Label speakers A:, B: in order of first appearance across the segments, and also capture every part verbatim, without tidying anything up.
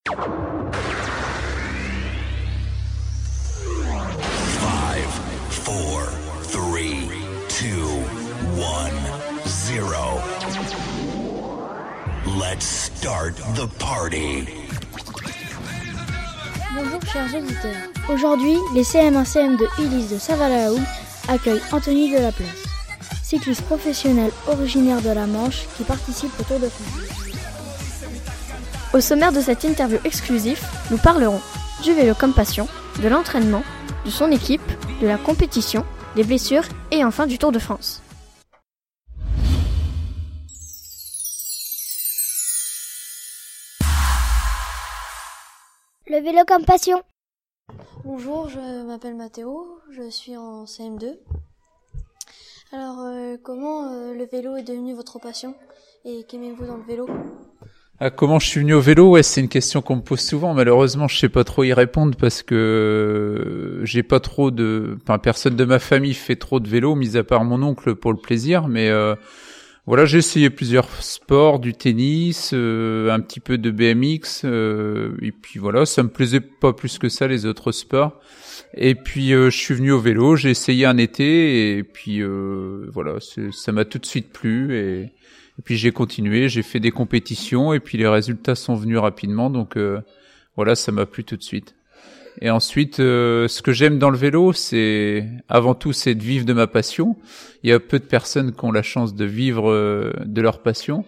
A: Five, four, three, two, one, zero. Let's start the party.
B: Bonjour chers auditeurs. Aujourd'hui, les C M un C M deux Ulysse de Saint-Valais-la-Hougue accueillent Anthony Delaplace, cycliste professionnel originaire de la Manche qui participe au Tour de France.
C: Au sommaire de cette interview exclusive, nous parlerons du vélo comme passion, de l'entraînement, de son équipe, de la compétition, des blessures et enfin du Tour de France.
D: Le vélo comme passion.
B: Bonjour, je m'appelle Mathéo, je suis en C M deux. Alors, euh, comment euh, le vélo est devenu votre passion et qu'aimez-vous dans le vélo ?
E: Ah, comment je suis venu au vélo ? Ouais, c'est une question qu'on me pose souvent. Malheureusement, je sais pas trop y répondre parce que j'ai pas trop de, enfin, personne de ma famille fait trop de vélo, mis à part mon oncle pour le plaisir. Mais euh, voilà, j'ai essayé plusieurs sports, du tennis, euh, un petit peu de B M X, euh, et puis voilà, ça me plaisait pas plus que ça les autres sports. Et puis euh, je suis venu au vélo, j'ai essayé un été et puis euh, voilà, c'est, ça m'a tout de suite plu et, et puis j'ai continué, j'ai fait des compétitions et puis les résultats sont venus rapidement, donc euh, voilà, ça m'a plu tout de suite. Et ensuite, euh, ce que j'aime dans le vélo, c'est avant tout, c'est de vivre de ma passion. Il y a peu de personnes qui ont la chance de vivre euh, de leur passion.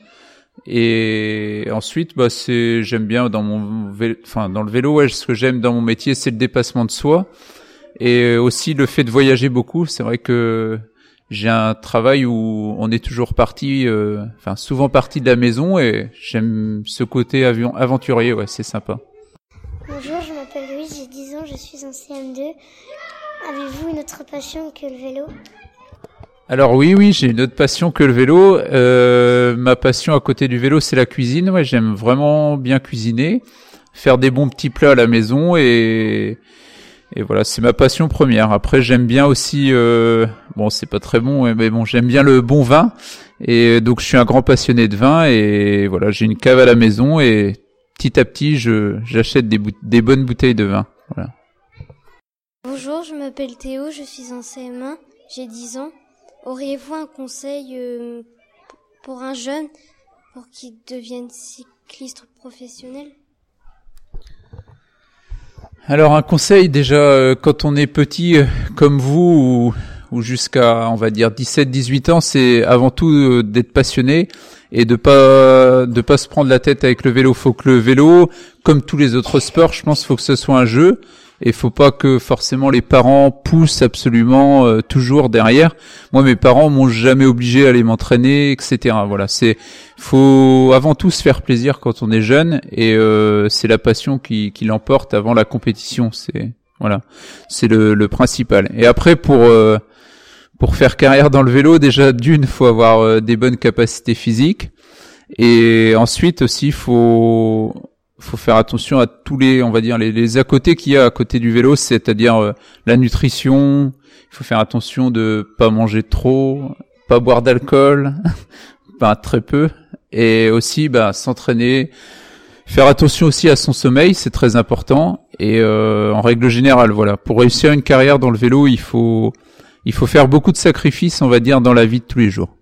E: Et ensuite, bah, c'est j'aime bien dans mon vélo, enfin dans le vélo, ouais, ce que j'aime dans mon métier, c'est le dépassement de soi et aussi le fait de voyager beaucoup. C'est vrai que j'ai un travail où on est toujours parti, euh, enfin souvent parti de la maison et j'aime ce côté avion aventurier, ouais, c'est sympa.
D: Bonjour, je m'appelle Louise, j'ai dix ans, je suis en C M deux. Avez-vous une autre passion que le vélo ?
E: Alors oui, oui, j'ai une autre passion que le vélo. Euh, ma passion à côté du vélo, c'est la cuisine. Ouais, j'aime vraiment bien cuisiner, faire des bons petits plats à la maison et et voilà, c'est ma passion première. Après, j'aime bien aussi, euh, bon, c'est pas très bon, mais bon, j'aime bien le bon vin et donc je suis un grand passionné de vin et voilà, j'ai une cave à la maison et petit à petit, je j'achète des, bout- des bonnes bouteilles de vin. Voilà.
D: Bonjour, je m'appelle Théo, je suis en C M un, j'ai dix ans. Auriez-vous un conseil euh, pour un jeune pour qu'il devienne cycliste professionnel ?
E: Alors un conseil déjà, euh, quand on est petit euh, comme vous ou, ou jusqu'à on va dire dix-sept dix-huit ans, c'est avant tout euh, d'être passionné et de pas de pas se prendre la tête avec le vélo. Faut que le vélo, comme tous les autres sports, je pense, faut que ce soit un jeu. Et faut pas que forcément les parents poussent absolument euh, toujours derrière. Moi, mes parents m'ont jamais obligé à aller m'entraîner, et cetera. Voilà, c'est faut avant tout se faire plaisir quand on est jeune et euh, c'est la passion qui, qui l'emporte avant la compétition. C'est voilà, c'est le, le principal. Et après pour euh, pour faire carrière dans le vélo, déjà d'une, faut avoir euh, des bonnes capacités physiques et ensuite aussi faut faut faire attention à tous les, on va dire, les, les à côté qu'il y a à côté du vélo, c'est-à-dire euh, la nutrition. Il faut faire attention de pas manger trop, pas boire d'alcool, bah, très peu, et aussi bah, s'entraîner. Faire attention aussi à son sommeil, c'est très important. Et euh, en règle générale, voilà, pour réussir une carrière dans le vélo, il faut il faut faire beaucoup de sacrifices, on va dire, dans la vie de tous les jours.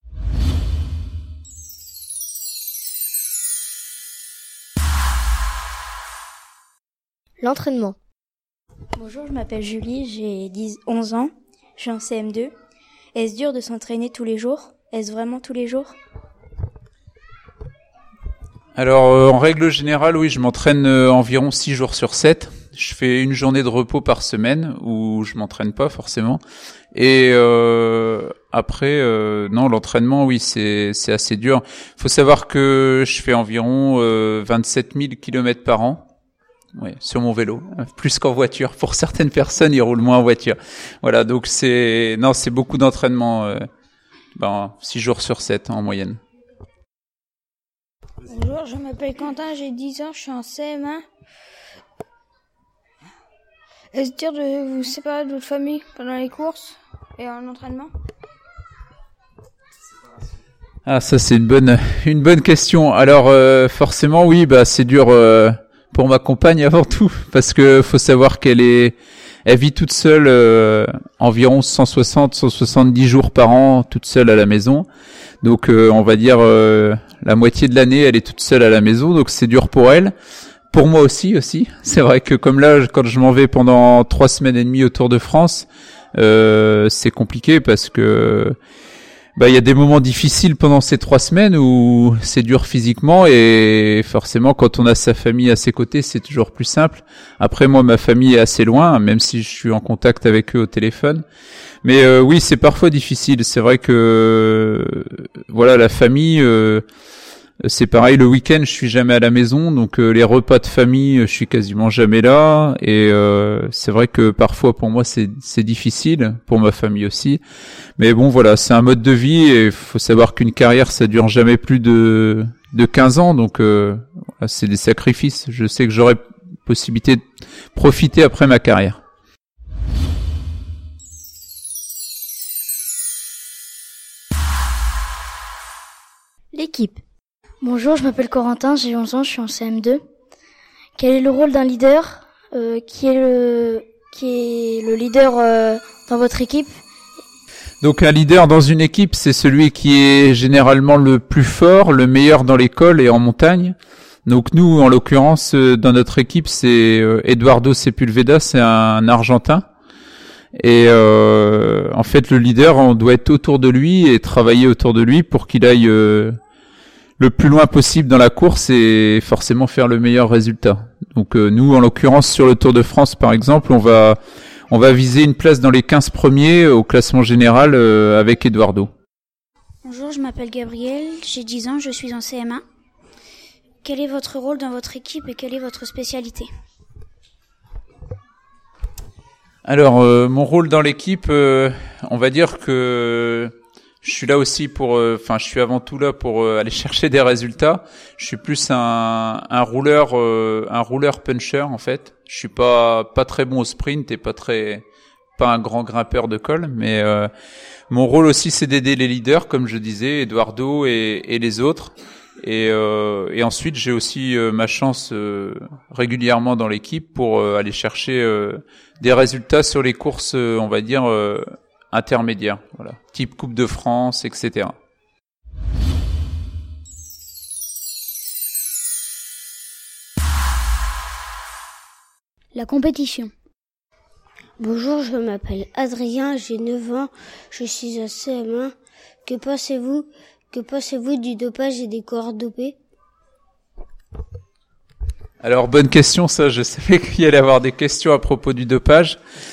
C: L'entraînement.
F: Bonjour, je m'appelle Julie, j'ai dix, onze ans, je suis en C M deux. Est-ce dur de s'entraîner tous les jours ? Est-ce vraiment tous les jours ?
E: Alors, euh, en règle générale, oui, je m'entraîne euh, environ six jours sur sept. Je fais une journée de repos par semaine où je m'entraîne pas forcément. Et euh, après, euh, non, l'entraînement, oui, c'est c'est assez dur. Il faut savoir que je fais environ euh, vingt-sept mille kilomètres par an. Oui, sur mon vélo, plus qu'en voiture. Pour certaines personnes, ils roulent moins en voiture. Voilà, donc c'est non, c'est beaucoup d'entraînement. Euh, ben, six jours sur sept en moyenne.
G: Bonjour, je m'appelle Quentin, j'ai dix ans, je suis en C M un. Est-ce dur de vous séparer de votre famille pendant les courses et en entraînement ?
E: Ah, ça c'est une bonne une bonne question. Alors euh, forcément, oui, bah c'est dur. Euh, pour ma compagne avant tout, parce que faut savoir qu'elle est, elle vit toute seule euh, environ cent soixante, cent soixante-dix jours par an, toute seule à la maison. Donc euh, on va dire euh, la moitié de l'année, elle est toute seule à la maison, donc c'est dur pour elle. Pour moi aussi, aussi. C'est vrai que comme là, quand je m'en vais pendant trois semaines et demie au Tour de France, euh, c'est compliqué parce que bah il y a des moments difficiles pendant ces trois semaines où c'est dur physiquement et forcément quand on a sa famille à ses côtés, c'est toujours plus simple. Après moi, ma famille est assez loin, même si je suis en contact avec eux au téléphone. Mais euh, oui, c'est parfois difficile. C'est vrai que euh, voilà, la famille. Euh, C'est pareil, le week-end, je suis jamais à la maison, donc euh, les repas de famille, je suis quasiment jamais là. Et euh, c'est vrai que parfois, pour moi, c'est c'est difficile, pour ma famille aussi. Mais bon, voilà, c'est un mode de vie et il faut savoir qu'une carrière, ça dure jamais plus de de quinze ans, donc euh, voilà, c'est des sacrifices. Je sais que j'aurai possibilité de profiter après ma carrière.
B: L'équipe. Bonjour, je m'appelle Corentin, j'ai onze ans, je suis en C M deux. Quel est le rôle d'un leader euh, qui est le qui est le leader euh, dans votre équipe?
E: Donc un leader dans une équipe, c'est celui qui est généralement le plus fort, le meilleur dans l'école et en montagne. Donc nous, en l'occurrence, dans notre équipe, c'est Eduardo Sepulveda, c'est un Argentin. Et euh, en fait, le leader, on doit être autour de lui et travailler autour de lui pour qu'il aille euh, le plus loin possible dans la course et forcément faire le meilleur résultat. Donc euh, nous, en l'occurrence, sur le Tour de France, par exemple, on va on va viser une place dans les quinze premiers au classement général euh, avec Eduardo.
H: Bonjour, je m'appelle Gabriel, j'ai dix ans, je suis en C M un. Quel est votre rôle dans votre équipe et quelle est votre spécialité ?
E: Alors, euh, mon rôle dans l'équipe, euh, on va dire que je suis là aussi pour, enfin, euh, je suis avant tout là pour euh, aller chercher des résultats. Je suis plus un, un rouleur, euh, un rouleur puncher en fait. Je suis pas pas très bon au sprint et pas très, pas un grand grimpeur de col, mais euh, mon rôle aussi c'est d'aider les leaders, comme je disais, Eduardo et, et les autres. Et, euh, et ensuite j'ai aussi euh, ma chance euh, régulièrement dans l'équipe pour euh, aller chercher euh, des résultats sur les courses, euh, on va dire. Euh, intermédiaire, voilà, type Coupe de France, et cetera.
B: La compétition.
D: Bonjour, je m'appelle Adrien, j'ai neuf ans, je suis à C M un. Que pensez-vous, que pensez-vous du dopage et des coureurs dopés ?
E: Alors, bonne question, ça, je savais qu'il y allait avoir des questions à propos du dopage.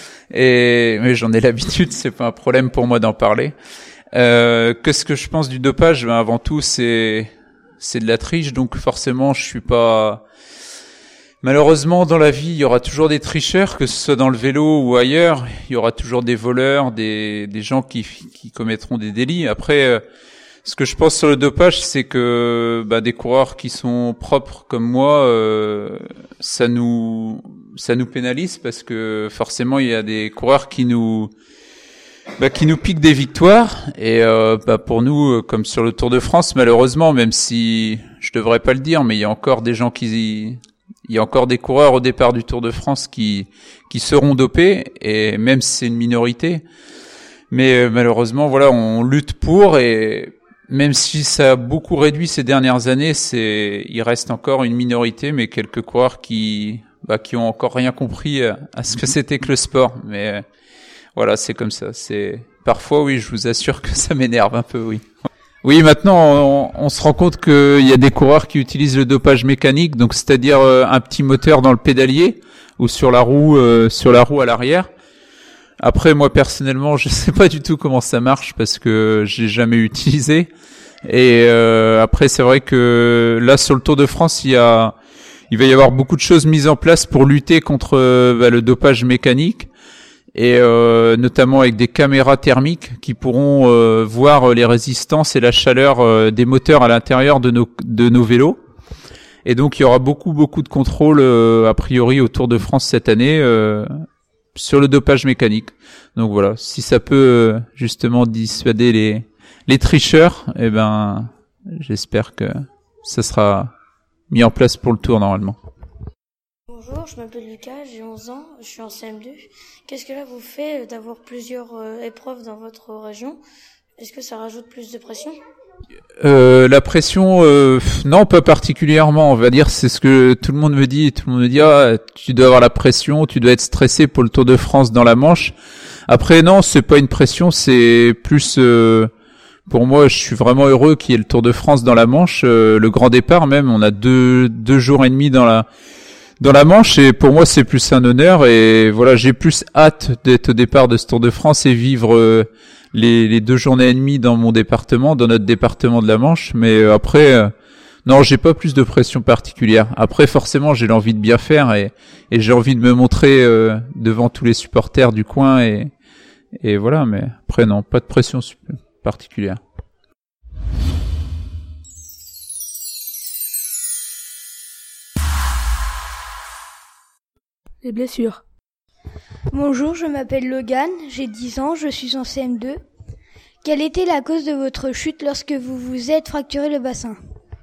E: Et mais j'en ai l'habitude, c'est pas un problème pour moi d'en parler. Euh, qu'est-ce que je pense du dopage ? Ben avant tout, c'est c'est de la triche, donc forcément, je suis pas. Malheureusement, dans la vie, il y aura toujours des tricheurs, que ce soit dans le vélo ou ailleurs. Il y aura toujours des voleurs, des des gens qui qui commettront des délits. Après, euh, ce que je pense sur le dopage, c'est que bah, des coureurs qui sont propres comme moi, euh, ça nous ça nous pénalise parce que forcément il y a des coureurs qui nous bah, qui nous piquent des victoires et euh, bah, pour nous, comme sur le Tour de France, malheureusement, même si je devrais pas le dire, mais il y a encore des gens qui il y a encore des coureurs au départ du Tour de France qui qui seront dopés et même si c'est une minorité, mais malheureusement voilà, on lutte pour et même si ça a beaucoup réduit ces dernières années, c'est, il reste encore une minorité, mais quelques coureurs qui, bah, qui ont encore rien compris à, à ce que c'était que le sport. Mais euh, voilà, c'est comme ça. C'est parfois, oui, je vous assure que ça m'énerve un peu, oui. Oui, maintenant, on, on se rend compte qu'il y a des coureurs qui utilisent le dopage mécanique, donc c'est-à-dire euh, un petit moteur dans le pédalier ou sur la roue, euh, sur la roue à l'arrière. Après, moi personnellement, je sais pas du tout comment ça marche parce que j'ai jamais utilisé. Et euh, après, c'est vrai que là, sur le Tour de France, il y a, il va y avoir beaucoup de choses mises en place pour lutter contre bah, le dopage mécanique, et euh, notamment avec des caméras thermiques qui pourront euh, voir les résistances et la chaleur euh, des moteurs à l'intérieur de nos de nos vélos. Et donc, il y aura beaucoup beaucoup de contrôles euh, a priori au Tour de France cette année. Euh, sur le dopage mécanique. Donc voilà, si ça peut justement dissuader les les tricheurs, eh ben j'espère que ça sera mis en place pour le Tour normalement.
G: Bonjour, je m'appelle Lucas, j'ai onze ans, je suis en C M deux. Qu'est-ce que là vous fait d'avoir plusieurs euh, épreuves dans votre région? Est-ce que ça rajoute plus de pression?
E: Euh, la pression, euh, non, pas particulièrement. On va dire, c'est ce que tout le monde me dit. Tout le monde me dit, ah, tu dois avoir la pression, tu dois être stressé pour le Tour de France dans la Manche. Après, non, c'est pas une pression, c'est plus. Euh, pour moi, je suis vraiment heureux qu'il y ait le Tour de France dans la Manche, euh, le grand départ même. On a deux deux jours et demi dans la dans la Manche, et pour moi, c'est plus un honneur. Et voilà, j'ai plus hâte d'être au départ de ce Tour de France et vivre. Euh, Les, les deux journées et demie dans mon département, dans notre département de la Manche, mais euh, après, euh, non, j'ai pas plus de pression particulière. Après, forcément, j'ai l'envie de bien faire et, et j'ai envie de me montrer euh, devant tous les supporters du coin et, et voilà. Mais après, non, pas de pression particulière.
I: Les blessures.
G: Bonjour, je m'appelle Logan, j'ai dix ans, je suis en C M deux. Quelle était la cause de votre chute lorsque vous vous êtes fracturé le bassin?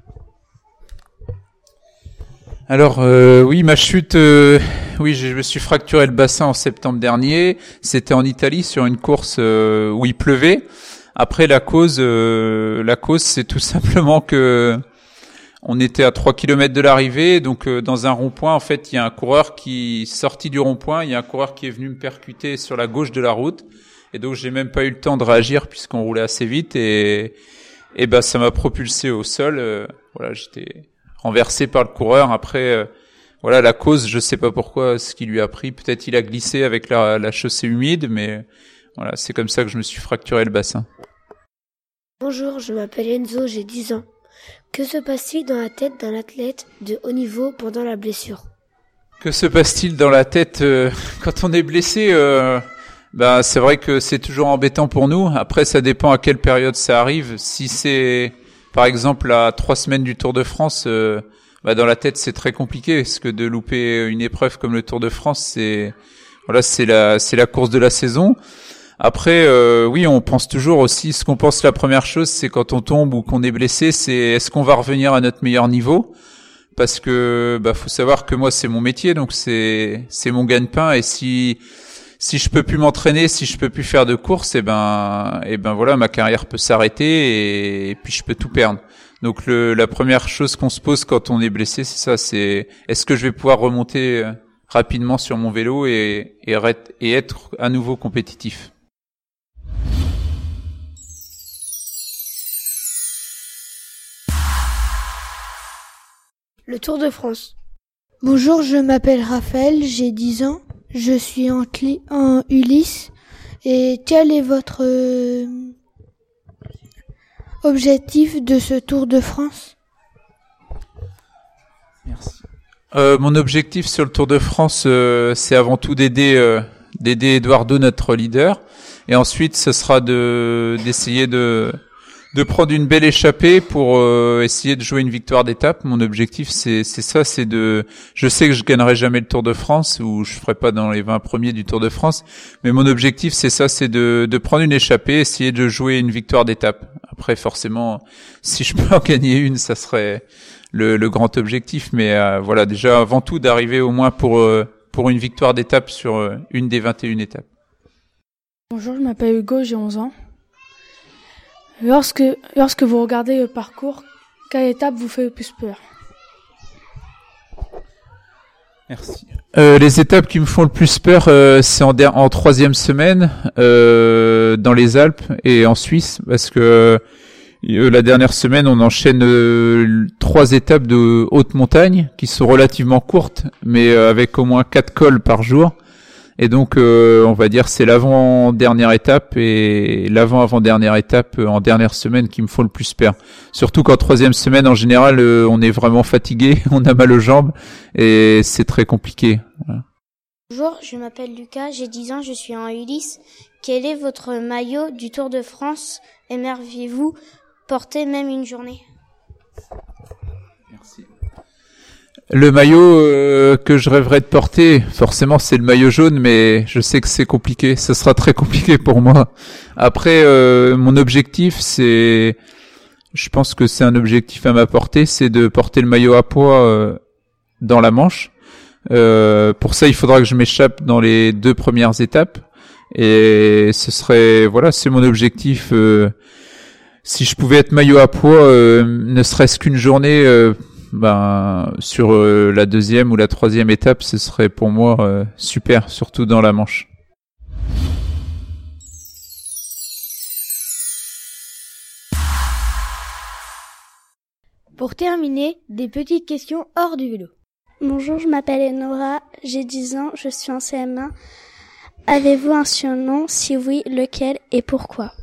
E: Alors euh, oui, ma chute, euh, oui, je me suis fracturé le bassin en septembre dernier. C'était en Italie sur une course euh, où il pleuvait. Après la cause, euh, la cause, c'est tout simplement que on était à trois kilomètres de l'arrivée, donc euh, dans un rond-point, en fait, il y a un coureur qui sorti du rond-point, il y a un coureur qui est venu me percuter sur la gauche de la route, et donc j'ai même pas eu le temps de réagir puisqu'on roulait assez vite, et et ben ça m'a propulsé au sol. Euh, voilà, j'étais renversé par le coureur. Après, euh, voilà, la cause, je sais pas pourquoi, ce qui lui a pris. Peut-être il a glissé avec la, la chaussée humide, mais voilà, c'est comme ça que je me suis fracturé le bassin.
J: Bonjour, je m'appelle Enzo, j'ai dix ans. Que se passe-t-il dans la tête d'un athlète de haut niveau pendant la blessure?
E: Que se passe-t-il dans la tête euh, quand on est blessé? euh, Ben c'est vrai que c'est toujours embêtant pour nous. Après, ça dépend à quelle période ça arrive. Si c'est par exemple à trois semaines du Tour de France, euh, bah dans la tête c'est très compliqué parce que de louper une épreuve comme le Tour de France, c'est voilà, c'est la c'est la course de la saison. Après, euh, oui, on pense toujours aussi, ce qu'on pense la première chose, c'est quand on tombe ou qu'on est blessé, c'est est-ce qu'on va revenir à notre meilleur niveau? Parce que, bah, faut savoir que moi, c'est mon métier, donc c'est, c'est mon gagne-pain, et si, si je peux plus m'entraîner, si je peux plus faire de course, et ben, et ben voilà, ma carrière peut s'arrêter et, et puis je peux tout perdre. Donc le, la première chose qu'on se pose quand on est blessé, c'est ça, c'est est-ce que je vais pouvoir remonter rapidement sur mon vélo et, et, et être à nouveau compétitif?
J: Le Tour de France.
K: Bonjour, je m'appelle Raphaël, j'ai dix ans, je suis en, cli- en Ulysse. Et quel est votre euh, objectif de ce Tour de France?
E: Merci. Euh, mon objectif sur le Tour de France, euh, c'est avant tout d'aider, euh, d'aider Eduardo, notre leader. Et ensuite, ce sera de d'essayer de... de prendre une belle échappée pour euh, essayer de jouer une victoire d'étape. Mon objectif, c'est c'est ça, c'est de. Je sais que je gagnerai jamais le Tour de France ou je ferai pas dans les vingt premiers du Tour de France, mais mon objectif, c'est ça, c'est de de prendre une échappée, essayer de jouer une victoire d'étape. Après, forcément, si je peux en gagner une, ça serait le le grand objectif. Mais euh, voilà, déjà avant tout, d'arriver au moins pour euh, pour une victoire d'étape sur euh, une des vingt et une étapes.
I: Bonjour, je m'appelle Hugo, j'ai onze ans. Lorsque, lorsque vous regardez le parcours, quelle étape vous fait le plus peur?
E: Merci. Euh, les étapes qui me font le plus peur, euh, c'est en, der- en troisième semaine, euh, dans les Alpes et en Suisse, parce que euh, la dernière semaine, on enchaîne euh, trois étapes de haute montagne qui sont relativement courtes, mais euh, avec au moins quatre cols par jour. Et donc, euh, on va dire, c'est l'avant-dernière étape et l'avant-avant-dernière étape euh, en dernière semaine qui me font le plus peur. Surtout qu'en troisième semaine, en général, euh, on est vraiment fatigué, on a mal aux jambes et c'est très compliqué. Voilà.
H: Bonjour, je m'appelle Lucas, j'ai dix ans, je suis en Ulysse. Quel est votre maillot du Tour de France? Aimeriez-vous porter même une journée?
E: Merci. Le maillot euh, que je rêverais de porter, forcément, c'est le maillot jaune, mais je sais que c'est compliqué. Ce sera très compliqué pour moi. Après, euh, mon objectif, c'est, je pense que c'est un objectif à ma portée, c'est de porter le maillot à pois euh, dans la Manche. Euh, pour ça, il faudra que je m'échappe dans les deux premières étapes. Et ce serait, voilà, c'est mon objectif. Euh, si je pouvais être maillot à poids, euh, ne serait-ce qu'une journée, euh, ben sur euh, la deuxième ou la troisième étape, ce serait pour moi euh, super, surtout dans la Manche.
G: Pour terminer, des petites questions hors du vélo.
L: Bonjour, je m'appelle Enora, j'ai dix ans, je suis en C M un. Avez-vous un surnom? Si oui, lequel et pourquoi?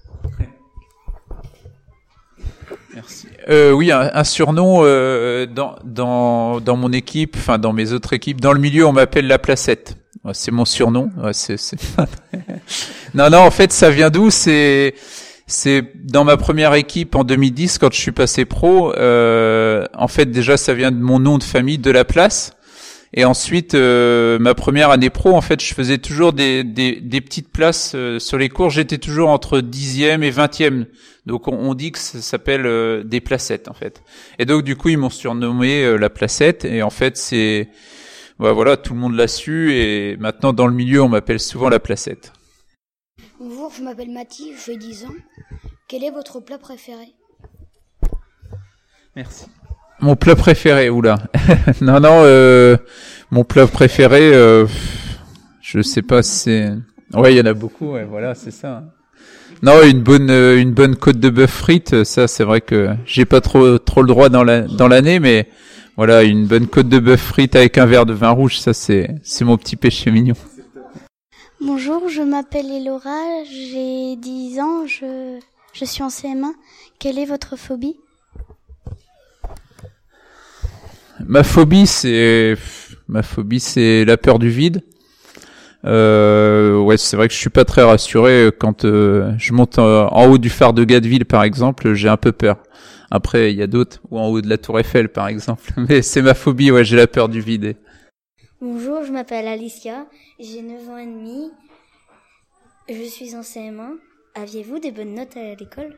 E: Merci. Euh, oui, un, un surnom euh, dans dans dans mon équipe, enfin dans mes autres équipes, dans le milieu, on m'appelle la Placette. Ouais, c'est mon surnom. Ouais, c'est, c'est... non, non, en fait, ça vient d'où? C'est c'est dans ma première équipe en deux mille dix, quand je suis passé pro. Euh, en fait, déjà, ça vient de mon nom de famille, de la place. Et ensuite, euh, ma première année pro, en fait, je faisais toujours des des, des petites places euh, sur les cours. J'étais toujours entre dixième et vingtième. Donc, on, on dit que ça s'appelle euh, des placettes, en fait. Et donc, du coup, ils m'ont surnommé euh, la Placette. Et en fait, c'est bah, voilà, tout le monde l'a su. Et maintenant, dans le milieu, on m'appelle souvent la Placette.
J: Bonjour, je m'appelle Mathis, j'ai dix ans. Quel est votre plat préféré?
E: Merci. Mon plat préféré, oula. non, non, euh, mon plat préféré, euh, je sais pas, c'est... Ouais, il y en a beaucoup, ouais, voilà, c'est ça. Non, une bonne, euh, une bonne côte de bœuf frite, ça, c'est vrai que j'ai pas trop, trop le droit dans la, dans l'année, mais voilà, une bonne côte de bœuf frite avec un verre de vin rouge, ça, c'est, c'est mon petit péché mignon.
L: Bonjour, je m'appelle Elora, j'ai dix ans, je, je suis en C M un. Quelle est votre phobie?
E: Ma phobie, c'est ma phobie, c'est la peur du vide. Euh, ouais, c'est vrai que je suis pas très rassuré quand euh, je monte en, en haut du phare de Gatteville, par exemple. J'ai un peu peur. Après, il y a d'autres, ou en haut de la Tour Eiffel, par exemple. Mais c'est ma phobie. Ouais, j'ai la peur du vide.
B: Bonjour, je m'appelle Alicia, j'ai neuf ans et demi. Je suis en C M un. Aviez-vous des bonnes notes à l'école?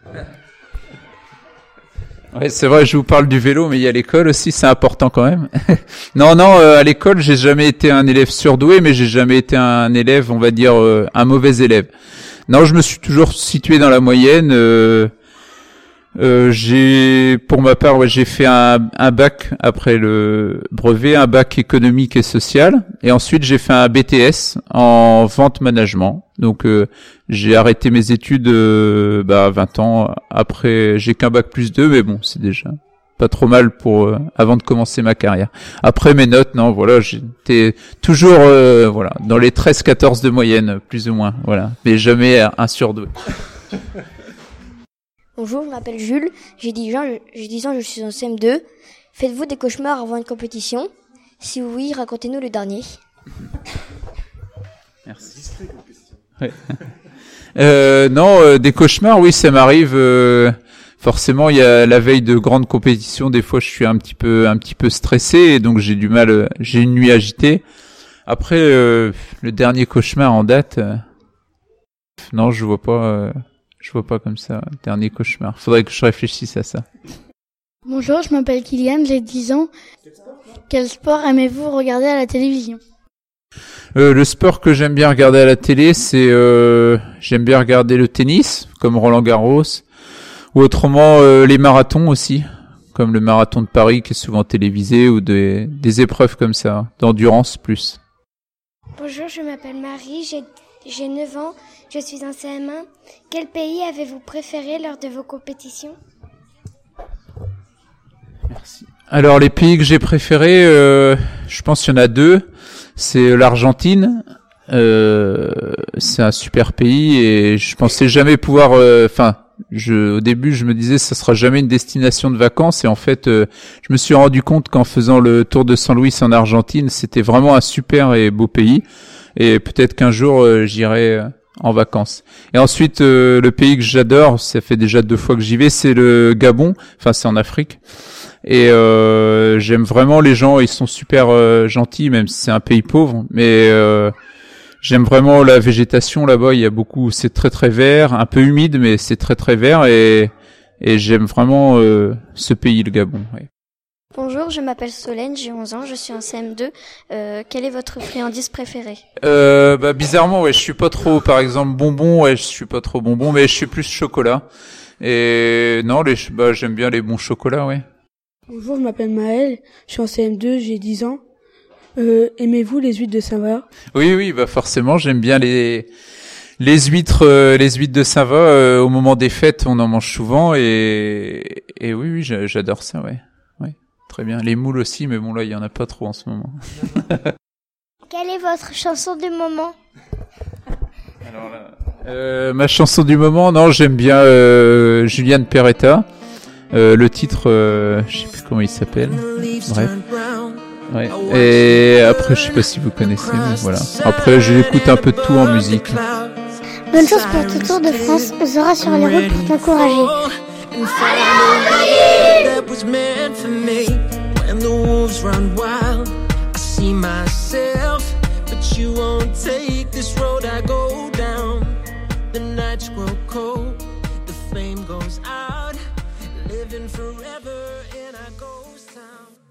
E: Ouais, c'est vrai, je vous parle du vélo, mais il y a l'école aussi, c'est important quand même. non, non, euh, à l'école, j'ai jamais été un élève surdoué, mais j'ai jamais été un élève, on va dire, euh, un mauvais élève. Non, je me suis toujours situé dans la moyenne. Euh, euh, j'ai, pour ma part, ouais, j'ai fait un, un bac après le brevet, un bac économique et social, et ensuite j'ai fait un B T S en vente management. Donc euh, j'ai arrêté mes études euh, bah, à vingt ans. Après, j'ai qu'un bac plus deux, mais bon, c'est déjà pas trop mal pour euh, avant de commencer ma carrière. Après mes notes, non, voilà, j'étais toujours euh, voilà dans les treize quatorze de moyenne, plus ou moins, voilà, mais jamais un sur deux.
M: Bonjour, je m'appelle Jules, j'ai dix ans, j'ai dix ans, je suis en C M deux. Faites-vous des cauchemars avant une compétition? Si oui, racontez-nous le dernier.
E: Merci. Ouais. Euh, non, euh, des cauchemars, oui, ça m'arrive. Euh, forcément, il y a la veille de grandes compétitions. Des fois, je suis un petit peu, un petit peu stressé, et donc j'ai du mal. Euh, j'ai une nuit agitée. Après, euh, le dernier cauchemar en date, euh, non, je vois pas. Euh, je vois pas comme ça. Dernier cauchemar. Faudrait que je réfléchisse à ça.
G: Bonjour, je m'appelle Kylian, j'ai dix ans. Quel sport aimez-vous regarder à la télévision?
E: Euh, le sport que j'aime bien regarder à la télé, c'est euh, j'aime bien regarder le tennis, comme Roland-Garros, ou autrement euh, les marathons aussi, comme le marathon de Paris qui est souvent télévisé, ou des, des épreuves comme ça, d'endurance plus.
D: Bonjour, je m'appelle Marie, j'ai, j'ai neuf ans, je suis en C M un. Quel pays avez-vous préféré lors de vos compétitions?
E: Merci. Alors les pays que j'ai préférés, euh, je pense qu'il y en a deux. C'est l'Argentine. Euh, c'est un super pays et je pensais jamais pouvoir. Enfin, euh, je au début je me disais ça sera jamais une destination de vacances et en fait euh, je me suis rendu compte qu'en faisant le Tour de San Luis en Argentine, c'était vraiment un super et beau pays et peut-être qu'un jour euh, j'irai euh, en vacances. Et ensuite euh, le pays que j'adore, ça fait déjà deux fois que j'y vais, c'est le Gabon. Enfin, c'est en Afrique. Et euh, j'aime vraiment les gens, ils sont super euh, gentils, même si c'est un pays pauvre. Mais euh, j'aime vraiment la végétation là-bas. Il y a beaucoup, c'est très très vert, un peu humide, mais c'est très très vert. Et et j'aime vraiment euh, ce pays, le Gabon. Ouais.
C: Bonjour, je m'appelle Solène, j'ai onze ans, je suis en C M deux. Euh, quelle est votre friandise préférée?
E: Euh, bah bizarrement, ouais, je suis pas trop, par exemple, bonbons, ouais, je suis pas trop bonbons, mais je suis plus chocolat. Et non, les, bah j'aime bien les bons chocolats, ouais.
I: Bonjour, je m'appelle Maëlle, je suis en C M deux, j'ai dix ans. Euh, aimez-vous les huîtres de Sava?
E: Oui, oui, bah forcément, j'aime bien les les huîtres, euh, les huîtres de Sava. Euh, au moment des fêtes, on en mange souvent, et et oui, oui, j'adore ça, ouais. Très bien. Les moules aussi, mais bon là, il y en a pas trop en ce moment.
H: Quelle est votre chanson du moment?
E: Alors là, euh, ma chanson du moment, non, j'aime bien euh, Julian Peretta. Euh, le titre, euh, je sais plus comment il s'appelle. Bref. Ouais. Et après, je sais pas si vous connaissez, mais voilà. Après, j'écoute un peu de tout en musique.
H: Bonne chance pour ton Tour de France. On sera sur les routes pour t'encourager.
N: That was meant for me. When the wolves run wild, I see myself, but you won't take this road I go down. The nights grow cold, the flame goes out, living forever in a ghost town.